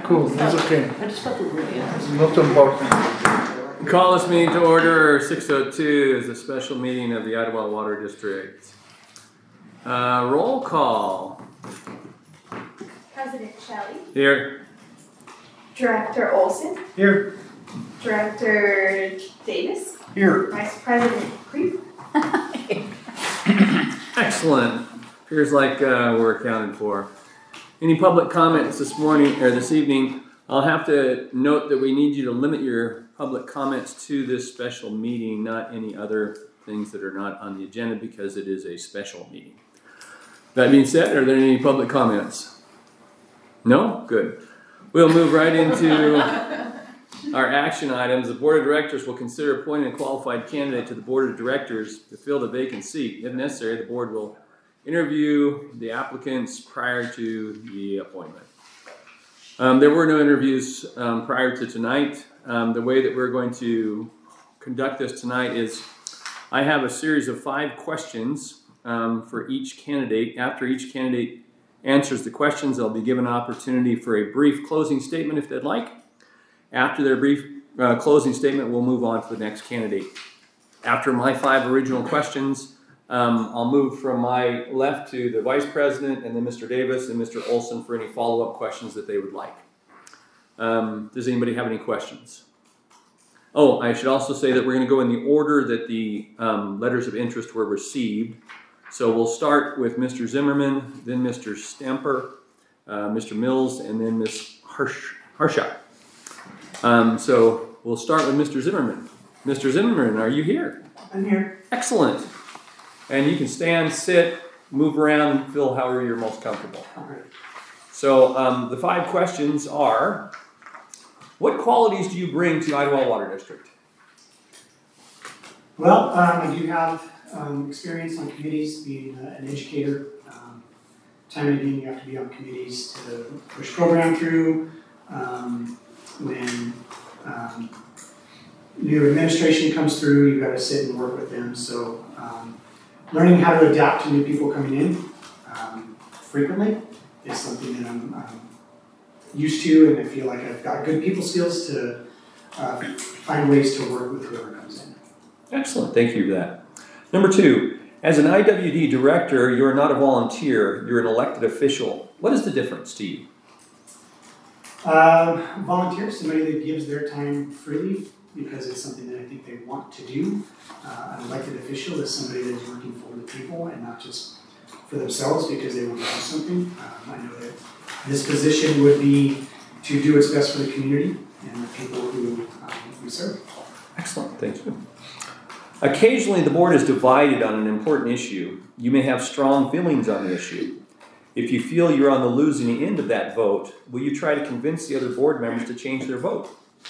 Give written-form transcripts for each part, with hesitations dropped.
Cool, that's okay. I just got the rule, yeah. It's not important. Call this meeting to order. 6:02 is a special meeting of the Idlewild Water District. Roll call. President Shelley. Here. Director Olson. Here. Director Davis. Here. Vice President Creep. Excellent. Appears like we're accounted for. Any public comments this morning or this evening? I'll have to note that we need you to limit your public comments to this special meeting, not any other things that are not on the agenda, because it is a special meeting. That being said, are there any public comments? No? Good. We'll move right into our action items. The Board of Directors will consider appointing a qualified candidate to the Board of Directors to fill the vacant seat. If necessary, the Board will interview the applicants prior to the appointment. There were no interviews prior to tonight. The way that we're going to conduct this tonight is I have a series of 5 questions for each candidate. After each candidate answers the questions, they'll be given an opportunity for a brief closing statement if they'd like. After their brief closing statement, we'll move on to the next candidate. After my 5 original questions, I'll move from my left to the Vice President and then Mr. Davis and Mr. Olson for any follow-up questions that they would like. Does anybody have any questions? Oh, I should also say that we're going to go in the order that the letters of interest were received. So we'll start with Mr. Zimmerman, then Mr. Stamper, Mr. Mills, and then Ms. Harshaw. So we'll start with Mr. Zimmerman. Mr. Zimmerman, are you here? I'm here. Excellent. And you can stand, sit, move around, feel however you're most comfortable. Okay. So the 5 questions are, what qualities do you bring to Idlewild Water District? Well, I do have experience on committees, being an educator. Time and again, you have to be on committees to push program through. When new administration comes through, you've got to sit and work with them. So learning how to adapt to new people coming in frequently is something that I'm used to, and I feel like I've got good people skills to find ways to work with whoever comes in. Excellent, thank you for that. Number 2, as an IWD director, you're not a volunteer, you're an elected official. What is the difference to you? Volunteer, somebody that gives their time freely because it's something that I think they want to do. An elected official is somebody that's working for the people and not just for themselves because they want to do something. I know that this position would be to do what's best for the community and the people who we serve. Excellent, thank you. Occasionally, the board is divided on an important issue. You may have strong feelings on the issue. If you feel you're on the losing end of that vote, will you try to convince the other board members to change their vote?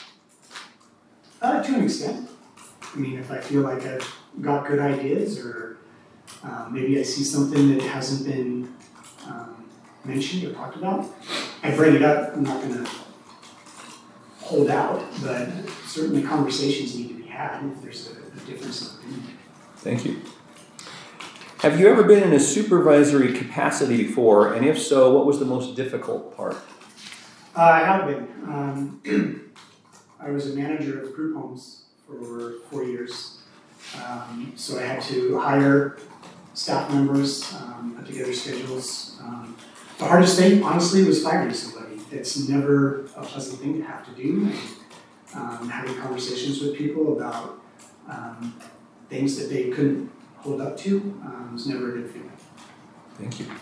To an extent. I mean, if I feel like I've got good ideas or maybe I see something that hasn't been mentioned or talked about, I bring it up. I'm not going to hold out, but certainly conversations need to be had if there's a difference in opinion. Thank you. Have you ever been in a supervisory capacity before, and if so, what was the most difficult part? I have been. I was a manager of group homes for 4 years. So I had to hire staff members, put together schedules. The hardest thing, honestly, was firing somebody. It's never a pleasant thing to have to do. And having conversations with people about things that they couldn't hold up to was never a good feeling. Thank you.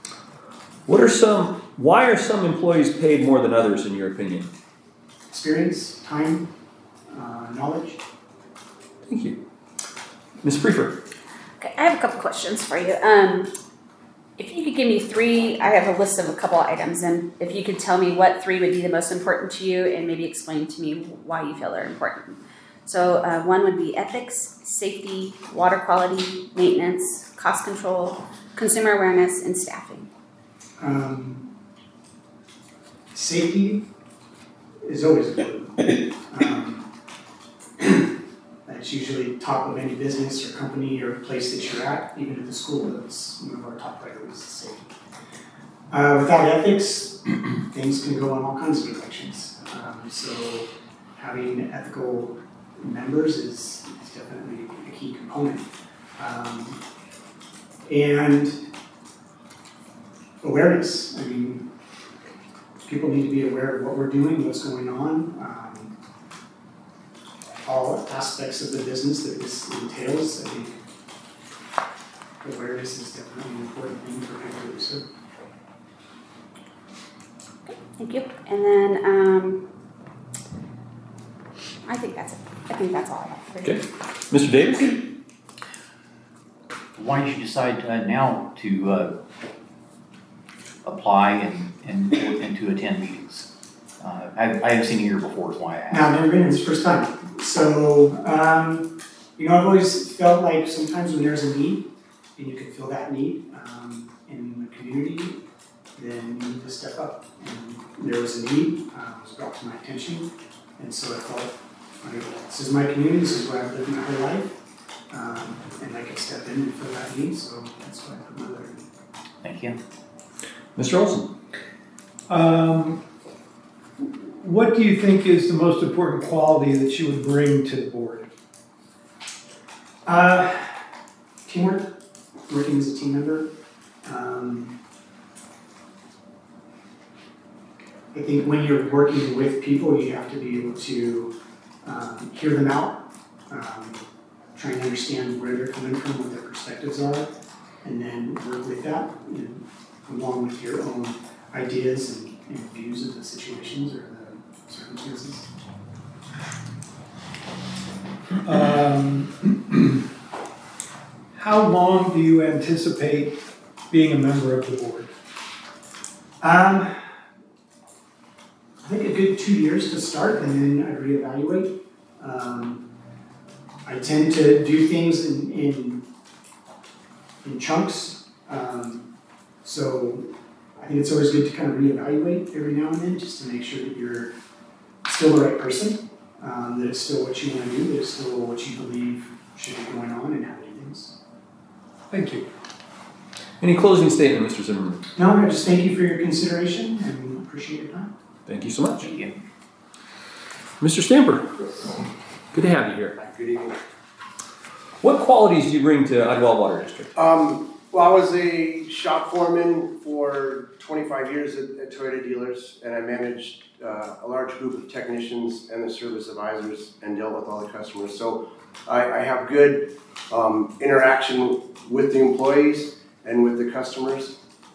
Why are some employees paid more than others, in your opinion? Experience, time, knowledge. Thank you. Ms. Prefer. Okay, I have a couple questions for you. If you could give me 3, I have a list of a couple items, and if you could tell me what 3 would be the most important to you and maybe explain to me why you feel they're important. So 1 would be ethics, safety, water quality, maintenance, cost control, consumer awareness, and staffing. Safety is always important. That's usually top of any business or company or place that you're at, even at the school. That's one of our top priorities is safety. Without ethics, things can go in all kinds of directions. So having ethical members is definitely a key component. And awareness. I mean, people need to be aware of what we're doing, what's going on, all aspects of the business that this entails. I think awareness is definitely an important thing for people to do. Thank you. And then I think that's it. I think that's all I have for you. Okay. Mr. Davis? Why did you decide now to apply and to attend meetings? I haven't seen you here before, is why I asked. No, I've never been. It's the first time. So, I've always felt like sometimes when there's a need, and you can fill that need in the community, then you need to step up. And there was a need, it was brought to my attention, and so I thought, this is my community, this is where I've lived my whole life, and I can step in and fill that need, so that's why I put my letter in. Thank you. Mr. Olson? What do you think is the most important quality that you would bring to the board? Teamwork, working as a team member. I think when you're working with people, you have to be able to hear them out, try and understand where they're coming from, what their perspectives are, and then work with that, along with your own ideas and views of the situations or the circumstances. How long do you anticipate being a member of the board? I think a good 2 years to start, and then I reevaluate. I tend to do things in chunks, so I think it's always good to kind of reevaluate every now and then, just to make sure that you're still the right person, that it's still what you want to do, that it's still what you believe should be going on, and how to do things. Thank you. Any closing statement, Mr. Zimmerman? No, I just thank you for your consideration and appreciate your time. Thank you so much. Thank you. Mr. Stamper? Good to have you here. Good evening. What qualities do you bring to Idlewild Water District? Well, I was a shop foreman for 25 years at Toyota dealers, and I managed a large group of technicians and the service advisors and dealt with all the customers. So I have good interaction with the employees and with the customers.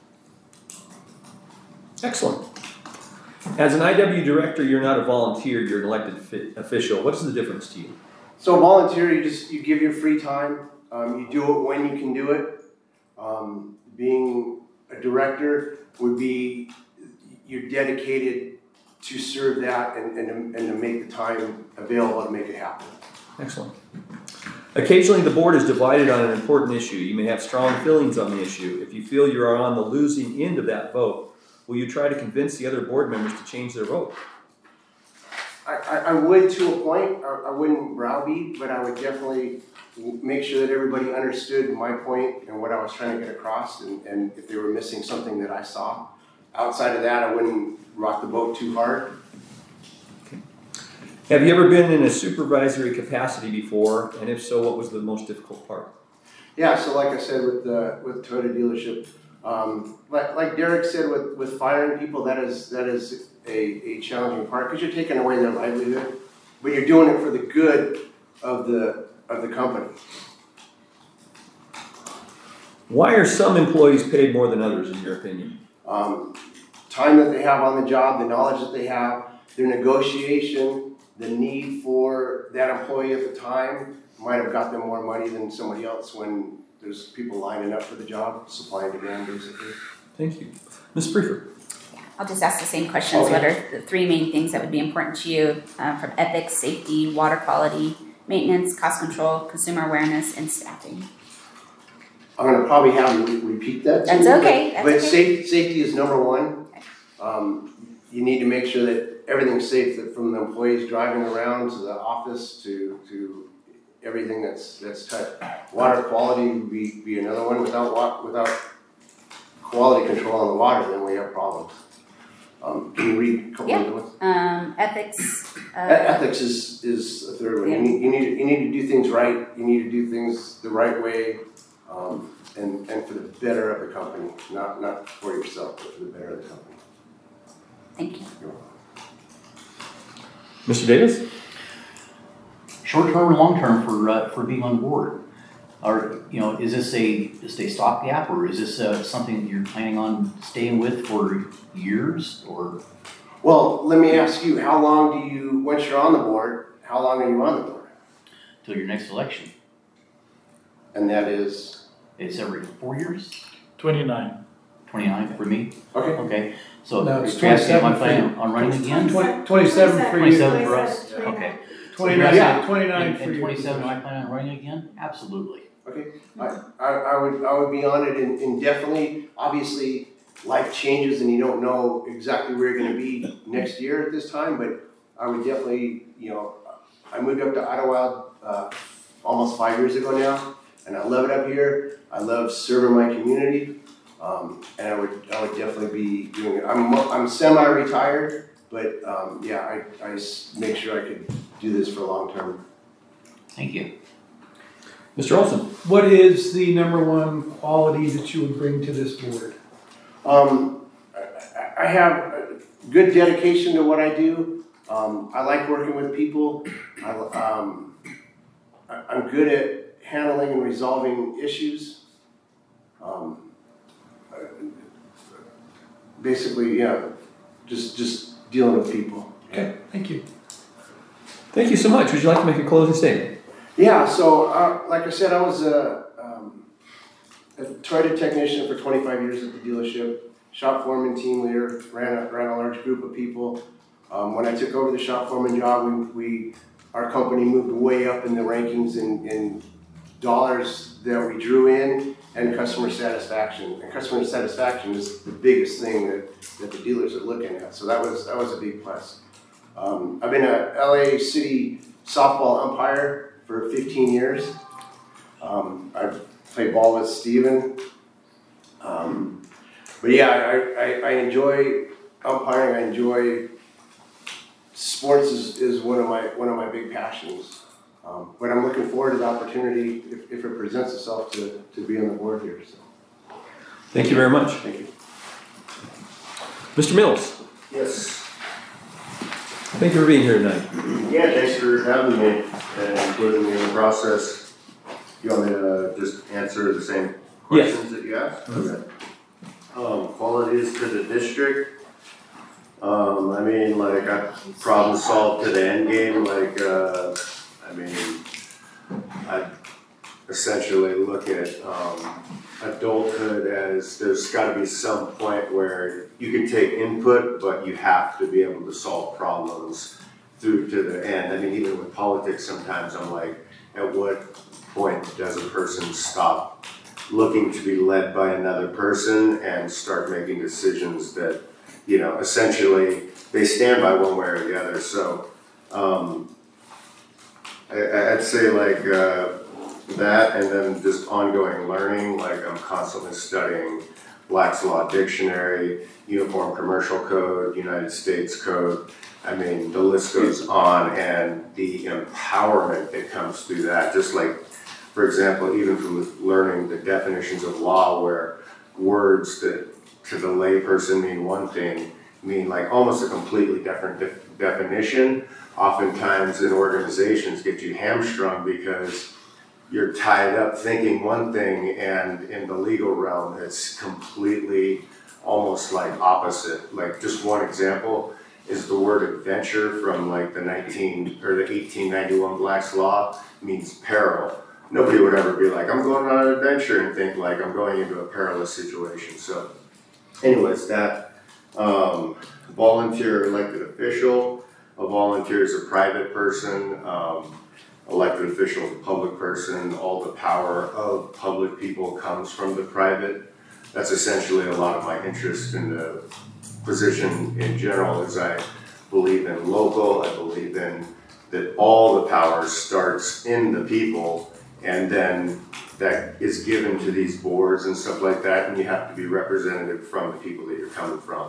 Excellent. As an IW director, you're not a volunteer, you're an elected official. What is the difference to you? So volunteer, you give your free time. You do it when you can do it. Being a director would be you're dedicated to serve that and to make the time available to make it happen. Excellent. Occasionally, the board is divided on an important issue. You may have strong feelings on the issue. If you feel you are on the losing end of that vote, will you try to convince the other board members to change their vote? I would to a point. I wouldn't browbeat, but I would definitely make sure that everybody understood my point and what I was trying to get across, and if they were missing something that I saw. Outside of that, I wouldn't rock the boat too hard. Okay. Have you ever been in a supervisory capacity before? And if so, what was the most difficult part? Yeah, so like I said with Toyota dealership, like Derek said with firing people, that is a challenging part because you're taking away their livelihood, but you're doing it for the good of the company. Why are some employees paid more than others, in your opinion? Time that they have on the job, the knowledge that they have, their negotiation, the need for that employee at the time might have got them more money than somebody else when there's people lining up for the job, supply and demand, basically. Thank you. Ms. Prefer. I'll just ask the same questions. Okay. What are the three main things that would be important to you from ethics, safety, water quality, maintenance, cost control, consumer awareness, and staffing? I'm going to probably have you repeat that. That's to me, okay. But That's okay. safety is number one. You need to make sure that everything's safe, that from the employees driving around to the office to everything that's touched. Water quality would be another one. Without quality control on the water, then we have problems. Can you read a couple Yeah. of ones? Ethics. Ethics is the third one. Yeah. You need to do things right. You need to do things the right way, and for the better of the company, not for yourself, but for the better of the company. Thank you. Mr. Davis? Short term or long term for being on board? Or, is this just a stopgap, or is this something that you're planning on staying with for years, or? Well, let me ask you, how long do you, once you're on the board, how long are you on the board? Till your next election? And that is? It's every 4 years? 29. 29 for me? Okay. Okay, so No, it's if you're asking, am I 27 for planning you. on running again? 27 for you. 27 for us? 29. Okay. 29, Yeah. 29 for And you. 27, am I planning on running again? Absolutely. Okay, I would be on it indefinitely. Obviously, life changes and you don't know exactly where you're gonna be next year at this time, but I would definitely, I moved up to Idlewild almost 5 years ago now, and I love it up here. I love serving my community, and I would definitely be doing it. I'm semi-retired, but yeah, I just make sure I could do this for long term. Thank you. Mr. Olson? What is the number one quality that you would bring to this board? I have a good dedication to what I do. I like working with people. I'm good at handling and resolving issues. Basically, yeah, just dealing with people. Okay, thank you. Thank you so much. Would you like to make a closing statement? Yeah, so like I said, I was a Toyota technician for 25 years at the dealership, shop foreman, team leader, ran a large group of people. When I took over the shop foreman job, our company moved way up in the rankings in dollars that we drew in and customer satisfaction. And customer satisfaction is the biggest thing that the dealers are looking at. So that was a big plus. I've been a LA City softball umpire for 15 years. I've played ball with Steven. But yeah, I enjoy umpiring. I enjoy sports is one of my big passions. But I'm looking forward to the opportunity if it presents itself to be on the board here. So. Thank you very much. Thank you. Mr. Mills? Yes. Thank you for being here tonight. Yeah, thanks for having me and including me in the process. You want me to just answer the same questions that you asked? Mm-hmm. Okay. Qualities to the district. I mean, like, I problem solved to the end game. Like, I essentially look at adulthood as there's got to be some point where you can take input, but you have to be able to solve problems through to the end. I mean, even with politics, sometimes I'm like, at what point does a person stop looking to be led by another person and start making decisions that, essentially they stand by one way or the other. So I'd say like that, and then just ongoing learning. Like I'm constantly studying Black's Law Dictionary, Uniform Commercial Code, United States Code. I mean, the list goes on, and the empowerment that comes through that. Just like, for example, even from learning the definitions of law, where words that to the layperson mean one thing, mean like almost a completely different definition. Oftentimes in organizations get you hamstrung because you're tied up thinking one thing, and in the legal realm it's completely almost like opposite. Like just one example is the word adventure from like the 1891 Black's Law means peril. Nobody would ever be like, I'm going on an adventure and think like I'm going into a perilous situation. So anyways, that volunteer elected official, a volunteer is a private person, elected official is a public person. All the power of public people comes from the private. That's essentially a lot of my interest in the position in general, is I believe in local. I believe in that all the power starts in the people, and then that is given to these boards and stuff like that, and you have to be representative from the people that you're coming from.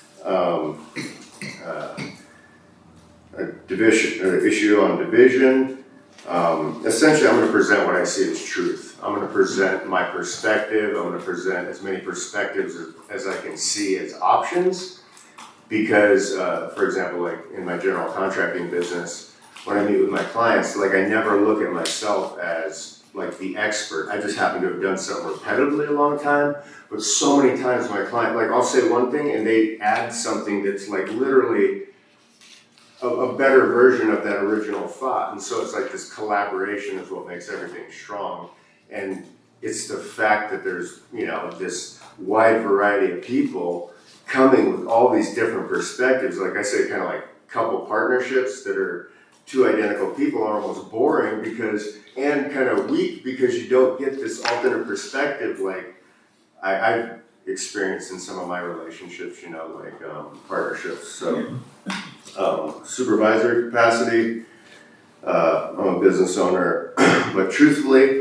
Issue on division. Essentially, I'm going to present what I see as truth. I'm going to present my perspective. I'm going to present as many perspectives as I can see as options. Because, for example, like in my general contracting business, when I meet with my clients, like I never look at myself as like the expert. I just happen to have done something repetitively a long time. But so many times my client, like I'll say one thing and they add something that's like literally a better version of that original thought. And so it's like this collaboration is what makes everything strong. And it's the fact that there's, you know, this wide variety of people coming with all these different perspectives. Like I say, kind of like couple partnerships that are two identical people are almost boring because, and kind of weak because you don't get this alternate perspective like I've experienced in some of my relationships, you know, like partnerships. So supervisory capacity, I'm a business owner, but truthfully,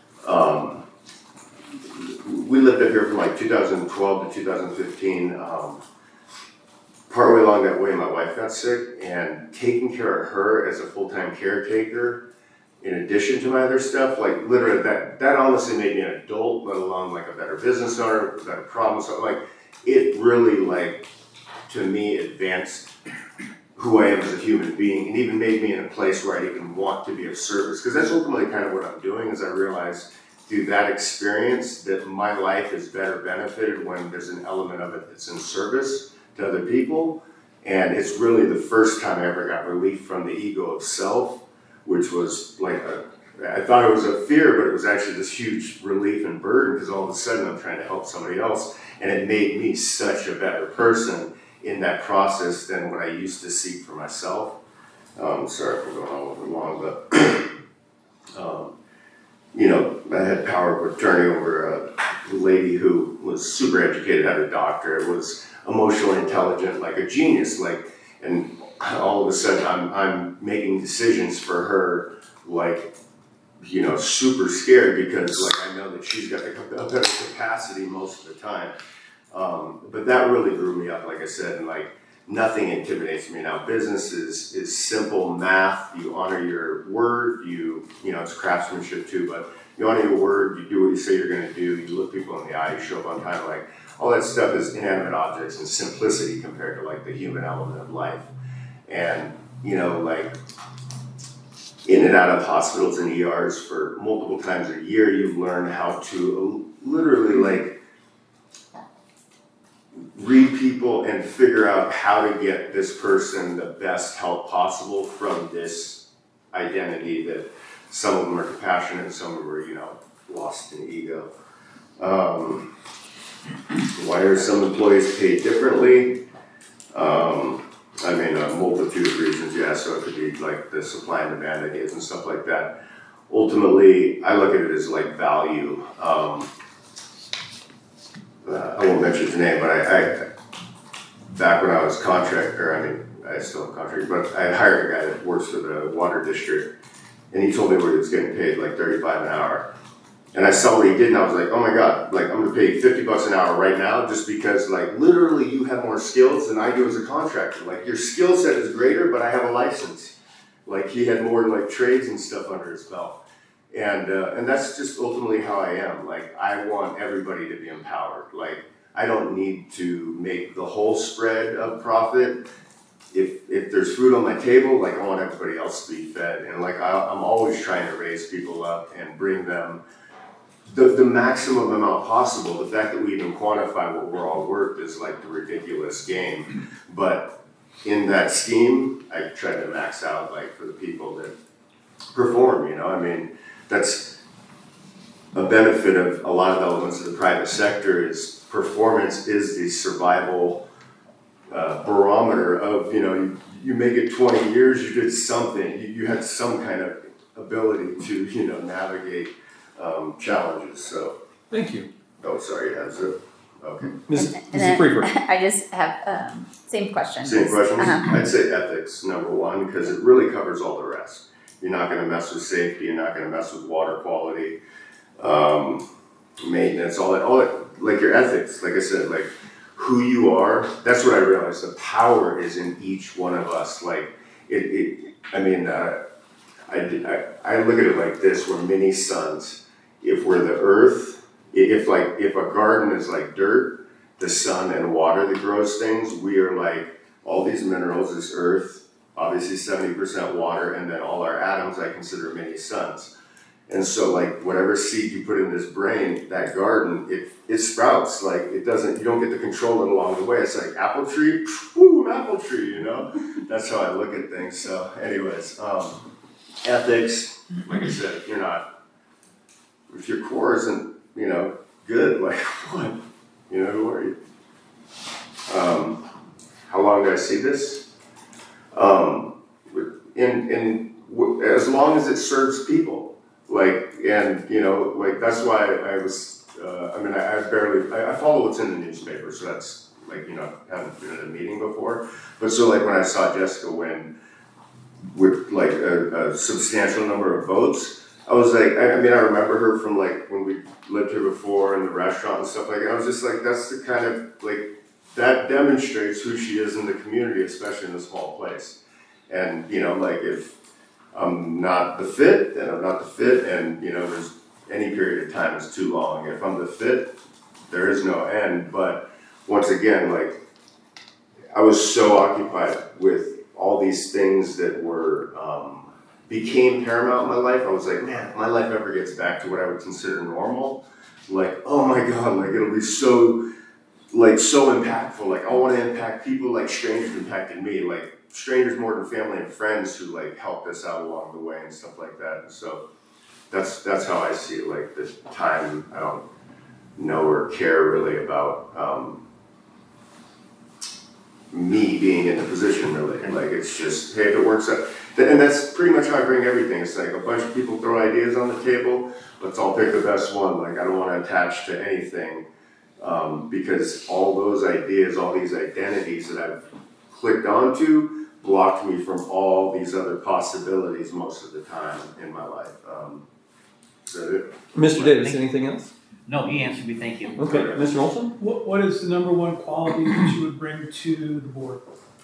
we lived up here from like 2012 to 2015. Partway along that way, my wife got sick, and taking care of her as a full-time caretaker, in addition to my other stuff, like literally that honestly made me an adult, let alone like a better business owner, a better problem solver. Like it really like, to me, advanced who I am as a human being, and even made me in a place where I even want to be of service. Because that's ultimately kind of what I'm doing, is I realize through that experience that my life is better benefited when there's an element of it that's in service to other people. And it's really the first time I ever got relief from the ego of self, which was like I thought it was a fear, but it was actually this huge relief and burden, because all of a sudden I'm trying to help somebody else, and it made me such a better person in that process than what I used to seek for myself. Sorry for going all over long, but you know, I had power of attorney over a lady who was super educated, had a doctorate, was emotionally intelligent, like a genius, like, and all of a sudden I'm making decisions for her, like, you know, super scared, because like I know that she's got a better capacity most of the time. But that really grew me up, like I said, and like nothing intimidates me now. Business is simple math. You honor your word. You know, it's craftsmanship too, but you honor your word. You do what you say you're going to do. You look people in the eye. You show up on time. Like all that stuff is inanimate objects and simplicity compared to like the human element of life. And you know, like in and out of hospitals and ERs for multiple times a year, you learn how to literally like read people and figure out how to get this person the best help possible from this identity that some of them are compassionate and some of them are, you know, lost in ego. Why are some employees paid differently? I mean, a multitude of reasons, yeah, so it could be like the supply and demand ideas and stuff like that. Ultimately, I look at it as like value. I won't mention his name, but I back when I was contractor, I mean, I still am contractor, but I hired a guy that works for the water district, and he told me what he was getting paid, like $35 an hour. And I saw what he did, and I was like, oh my God, like I'm gonna pay you $50 an hour right now, just because like literally you have more skills than I do as a contractor. Like your skill set is greater, but I have a license. Like he had more like trades and stuff under his belt. And that's just ultimately how I am. Like I want everybody to be empowered. Like I don't need to make the whole spread of profit. If there's food on my table, like I want everybody else to be fed. And like I'm always trying to raise people up and bring them the maximum amount possible. The fact that we even quantify what we're all worth is like the ridiculous game. But in that scheme, I try to max out like for the people that perform, you know, I mean, that's a benefit of a lot of elements of the private sector is performance is the survival barometer of, you know, you make it 20 years, you did something, you had some kind of ability to, you know, navigate challenges, so. Thank you. Oh, sorry, that's it. Okay. Mrs. Freeper. I just have same question. Same question. Uh-huh. I'd say ethics, number one, because it really covers all the rest. You're not going to mess with safety. You're not going to mess with water quality. maintenance, all that, like your ethics, like I said, like who you are. That's what I realized. The power is in each one of us. Like I look at it like this: we're mini suns. If we're the earth, if a garden is like dirt, the sun and water that grows things, we are like all these minerals, this earth, obviously 70% water, and then all our atoms I consider mini suns. And so like whatever seed you put in this brain, that garden, it sprouts. Like you don't get to control it along the way. It's like apple tree, whoo, apple tree, you know? That's how I look at things. So anyways, ethics, like I said, if your core isn't, good, like what? Who are you? How long do I see this? As long as it serves people. That's why I was, I follow what's in the newspaper, so that's haven't been at a meeting before. But so when I saw Jessica win with a substantial number of votes, I was like, I remember her from when we lived here before in the restaurant and stuff like that. I was just like, that's the kind of, that demonstrates who she is in the community, especially in a small place. And, if I'm not the fit, then I'm not the fit, and there's any period of time is too long. If I'm the fit, there is no end. But once again, I was so occupied with all these things that were became paramount in my life. I was like, man, if my life ever gets back to what I would consider normal, oh my God, it'll be so impactful. I want to impact people like strangers impacted me, strangers more than family and friends who helped us out along the way and stuff like that. And so that's how I see it. This time, I don't know or care really about me being in the position really. It's just, hey, if it works out. And that's pretty much how I bring everything. It's a bunch of people throw ideas on the table. Let's all pick the best one. I don't want to attach to anything because all those ideas, all these identities that I've clicked onto blocked me from all these other possibilities most of the time in my life. Is that it? Mr. Davis, anything else? No, he answered me, thank you. Okay, Mr. Olson? What is the number one quality that you would bring to the board?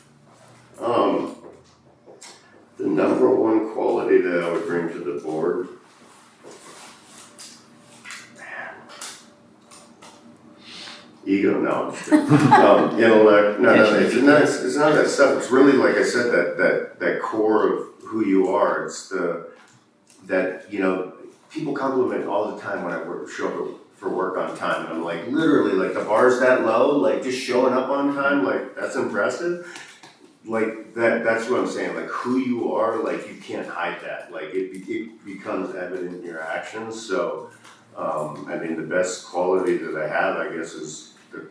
The number one quality that I would bring to the board, ego, no, I'm just kidding. Intellect, no, it's not that stuff. It's really, like I said, that core of who you are. It's people compliment all the time when I show up for work on time, and I'm literally, the bar's that low, just showing up on time, that's impressive. That's what I'm saying, who you are, you can't hide that. It becomes evident in your actions. So, the best quality that I have, I guess, is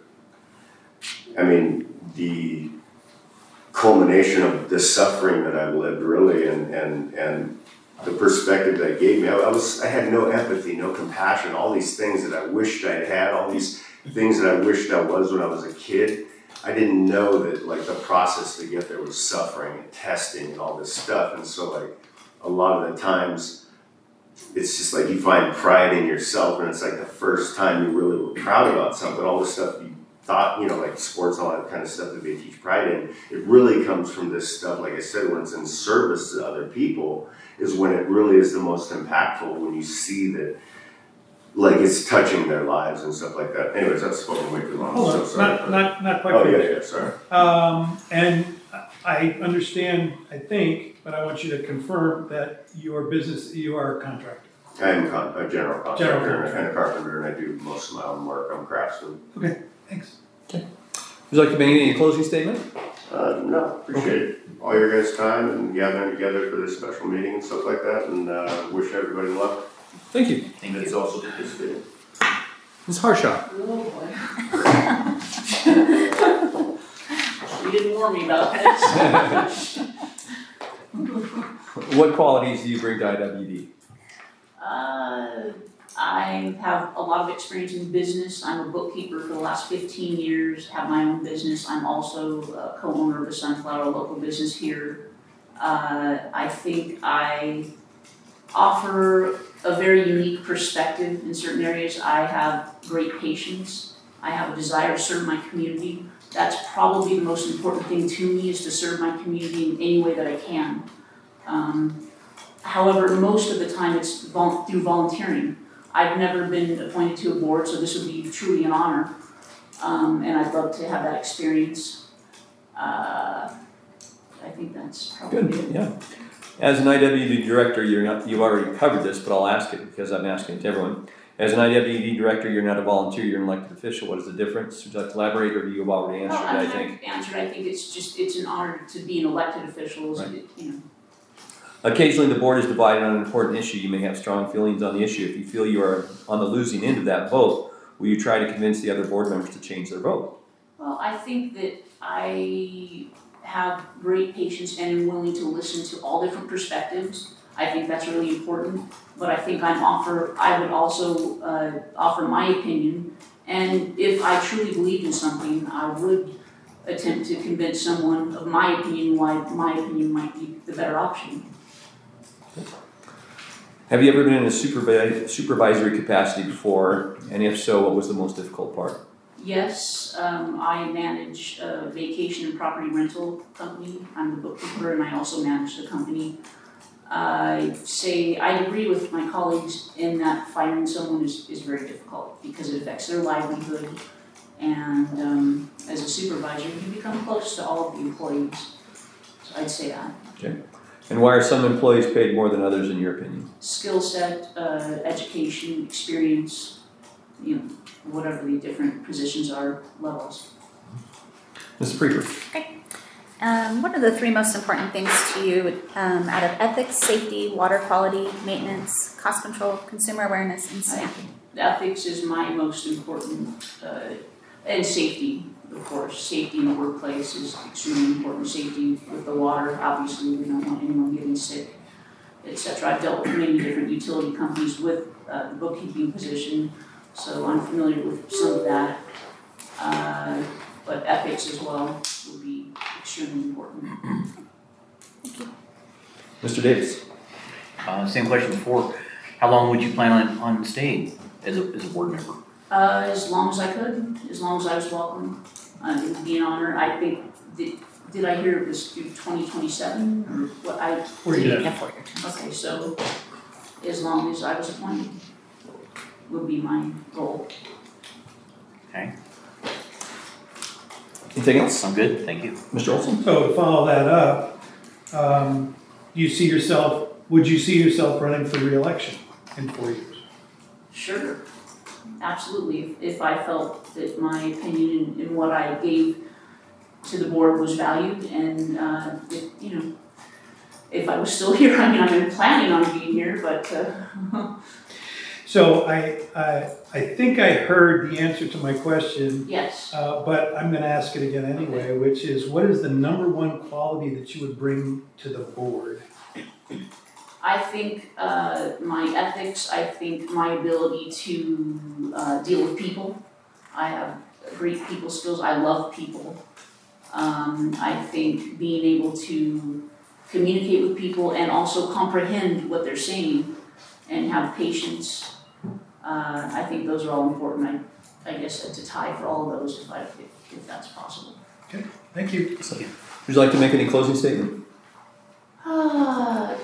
the culmination of the suffering that I've lived, really, and the perspective that gave me. I had no empathy, no compassion, all these things that I wished I'd had, all these things that I wished I was when I was a kid. I didn't know that the process to get there was suffering and testing and all this stuff. And so a lot of the times it's just you find pride in yourself, and it's the first time you really were proud about something. All the stuff you thought, sports and all that kind of stuff that they teach pride in, it really comes from this stuff, like I said, when it's in service to other people is when it really is the most impactful, when you see that it's touching their lives and stuff like that. Anyways, that's spoken way too long. Hold on, So sorry. not quite Oh, finished. yeah, sorry. And I understand, I think, but I want you to confirm that your business, you are a contractor. I am a general contractor General and a carpenter, and I do most of my own work. I'm a craftsman. Okay, thanks. Would you like to make any closing statement? No, appreciate all your guys' time and gathering together for this special meeting and stuff like that, and wish everybody luck. Thank you. Thank It's you. also participating. Ms. Harshaw? You didn't warn me about that. What qualities do you bring to IWD? I have a lot of experience in business. I'm a bookkeeper for the last 15 years, have my own business. I'm also a co-owner of the Sunflower, local business here. I think I offer a very unique perspective in certain areas. I have great patience. I have a desire to serve my community. That's probably the most important thing to me, is to serve my community in any way that I can. However, most of the time it's through volunteering. I've never been appointed to a board, so this would be truly an honor. And I'd love to have that experience. I think that's probably Good, it. yeah. As an IWD director, you've already covered this, but I'll ask it because I'm asking it to everyone. As an IWD director, you're not a volunteer, you're an elected official. What is the difference? Would you like to elaborate, or you've already answered it, I think? I think it's an honor to be an elected official, Right. you know. Occasionally, the board is divided on an important issue. You may have strong feelings on the issue. If you feel you are on the losing end of that vote, will you try to convince the other board members to change their vote? Well, I think that I have great patience and am willing to listen to all different perspectives. I think that's really important, but I think I would also offer my opinion, and if I truly believed in something, I would attempt to convince someone of my opinion why my opinion might be the better option. Have you ever been in a supervisory capacity before? And if so, what was the most difficult part? Yes, I manage a vacation and property rental company. I'm the bookkeeper, and I also manage the company. I agree with my colleagues in that firing someone is very difficult because it affects their livelihood. And as a supervisor, you become close to all of the employees. So I'd say that. Okay. And why are some employees paid more than others, in your opinion? Skill set, education, experience, whatever the different positions are, levels. Mrs. Preeper. What are the three most important things to you out of ethics, safety, water quality, maintenance, cost control, consumer awareness, and staffing? Ethics is my most important, and safety, of course. Safety in the workplace is extremely important. Safety with the water, obviously, we don't want anyone getting sick, etc. I've dealt with many different utility companies with the bookkeeping position, so I'm familiar with some of that. But ethics as well would be extremely important. Thank you. Mr. Davis. Same question before. How long would you plan on staying as a board member? As long as I could, as long as I was welcome. It would be an honor. I think, did I hear it was through 2027 or what? 4 years. Yeah, 4 years. Okay, so as long as I was appointed would be my goal. Okay, Anything else? I'm good, thank you. Mr. Olson? So to follow that up, would you see yourself running for re-election in 4 years? Sure, absolutely. If I felt that my opinion and what I gave to the board was valued, and if I was still here, I mean, I'm planning on being here, but. So I think I heard the answer to my question. Yes. But I'm going to ask it again anyway, which is, what is the number one quality that you would bring to the board? I think my ethics, I think my ability to deal with people. I have great people skills. I love people. I think being able to communicate with people and also comprehend what they're saying and have patience. I think those are all important. I guess to tie for all of those if that's possible. Okay, thank you. Would you like to make any closing statement? Oh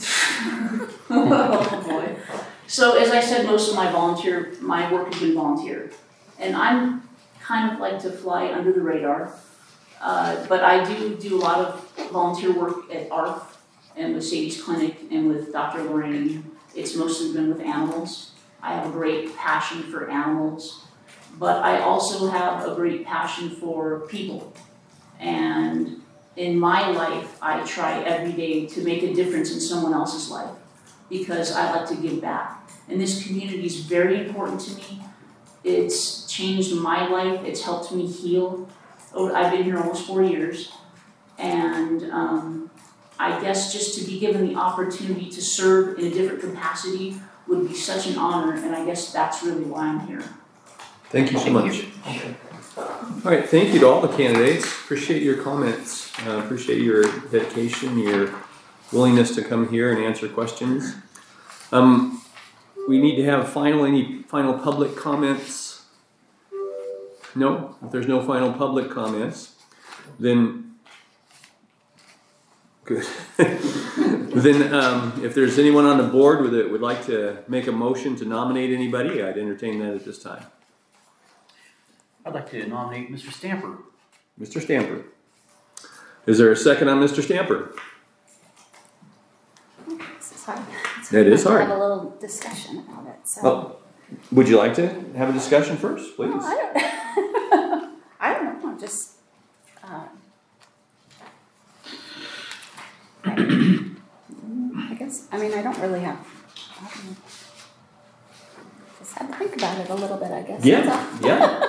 boy. So as I said, most of my work has been volunteer. And I'm kind of like to fly under the radar. But I do a lot of volunteer work at ARF and with Sadie's Clinic and with Dr. Lorraine. It's mostly been with animals. I have a great passion for animals, but I also have a great passion for people. And in my life, I try every day to make a difference in someone else's life because I like to give back. And this community is very important to me. It's changed my life. It's helped me heal. I've been here almost 4 years. And I guess just to be given the opportunity to serve in a different capacity would be such an honor, and I guess that's really why I'm here. Thank you so much. All right, thank you to all the candidates. Appreciate your comments. Appreciate your dedication, your willingness to come here and answer questions. we need to have any final public comments? No? If there's no final public comments, then good. Then if there's anyone on the board that would like to make a motion to nominate anybody, I'd entertain that at this time. I'd like to nominate Mr. Stamper. Mr. Stamper. Is there a second on Mr. Stamper? This is hard. It is We'll hard. have a little discussion about it. So. Oh, would you like to have a discussion first, please? No, I don't know. I'm just. I guess. I mean, I don't really have. I don't know. Just had to think about it a little bit. I guess. Yeah. That's all. Yeah.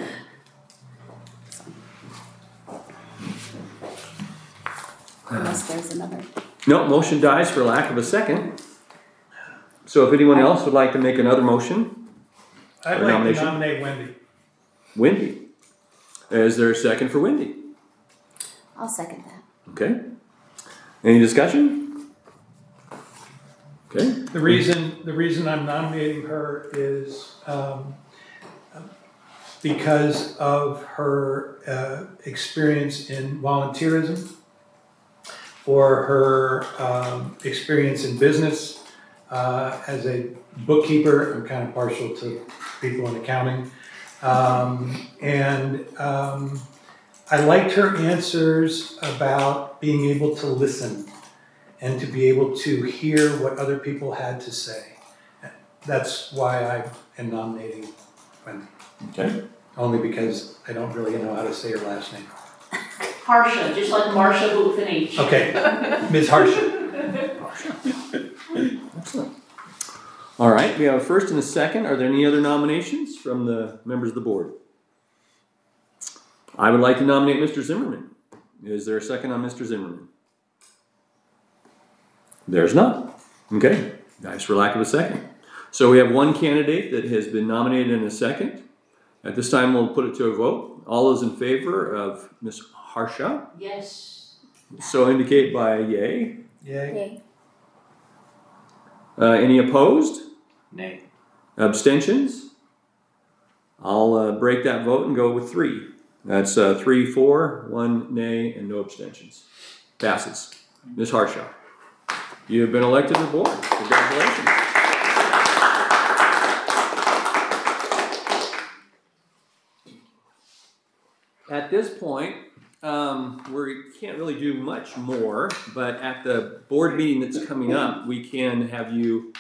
Unless there's another. No, motion dies for lack of a second. So if anyone else would like to make another motion, I'd Or like nomination? to nominate Wendy. Wendy. Is there a second for Wendy? I'll second that. Okay. Any discussion? Okay. The reason I'm nominating her is because of her experience in volunteerism, for her experience in business as a bookkeeper. I'm kind of partial to people in accounting. I liked her answers about being able to listen and to be able to hear what other people had to say. That's why I am nominating Wendy. Okay. Only because I don't really know how to say her last name. Harsha, just like Marsha, but with an H. Okay, Ms. Harsha. Excellent. All right, we have a first and a second. Are there any other nominations from the members of the board? I would like to nominate Mr. Zimmerman. Is there a second on Mr. Zimmerman? There's not. Okay, nice for lack of a second. So we have one candidate that has been nominated in a second. At this time, we'll put it to a vote. All those in favor of Ms. Harsha, Yes. so indicate by yay. Yay. Yay. Any opposed? Nay. Abstentions? I'll break that vote and go with 3. That's 3 for, 1 nay, and no abstentions. Passes. Ms. Harshaw, you have been elected to the board. Congratulations. At this point, we can't really do much more, but at the board meeting that's coming up, we can have you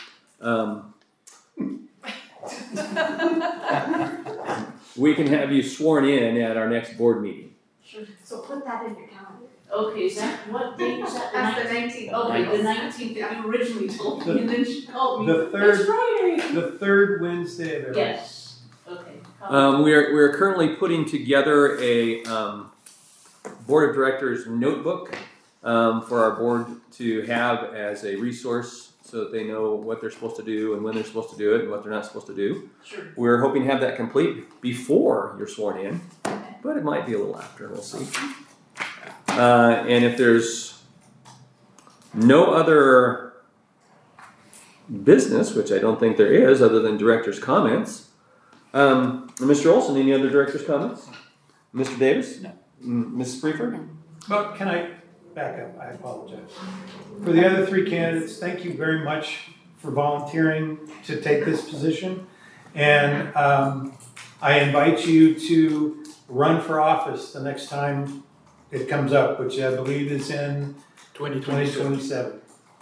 sworn in at our next board meeting. Sure. So put that in your calendar. Okay, is that, what date is that? That's the 19th. Okay, the 19th that you originally told me, and then she called me. The third- It's Friday. The third Wednesday of every month. Yes, okay. We're currently putting together a board of directors notebook for our board to have as a resource so that they know what they're supposed to do and when they're supposed to do it and what they're not supposed to do. Sure. We're hoping to have that complete before you're sworn in, but it might be a little after, we'll see. And if there's no other business, which I don't think there is other than director's comments, Mr. Olson, any other director's comments? Mr. Davis? No. Mrs. Prefer? But can I back up? I apologize. For the other 3 candidates, thank you very much for volunteering to take this position. And I invite you to run for office the next time it comes up, which I believe is in 2027.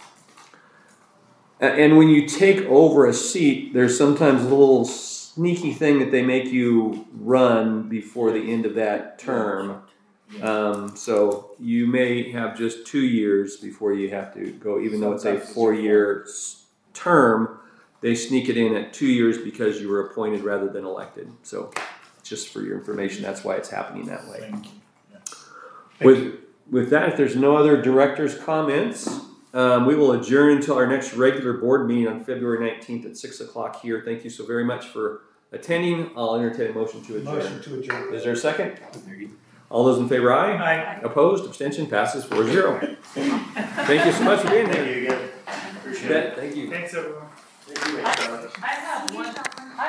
And when you take over a seat, there's sometimes a little sneaky thing that they make you run before the end of that term. So you may have just 2 years before you have to go, even though it's a 4-year term, they sneak it in at 2 years because you were appointed rather than elected. So just for your information, that's why it's happening that way. With that, if there's no other director's comments, we will adjourn until our next regular board meeting on February 19th at 6 o'clock here. Thank you so very much for attending. I'll entertain a motion to adjourn. Motion to adjourn. Is there a second? All those in favor, aye? Aye. Opposed? Abstention? Passes 4-0. Thank you so much for being here. Thank you again. Appreciate it. Thank you. Thanks, everyone. Thank you, Mr. I have one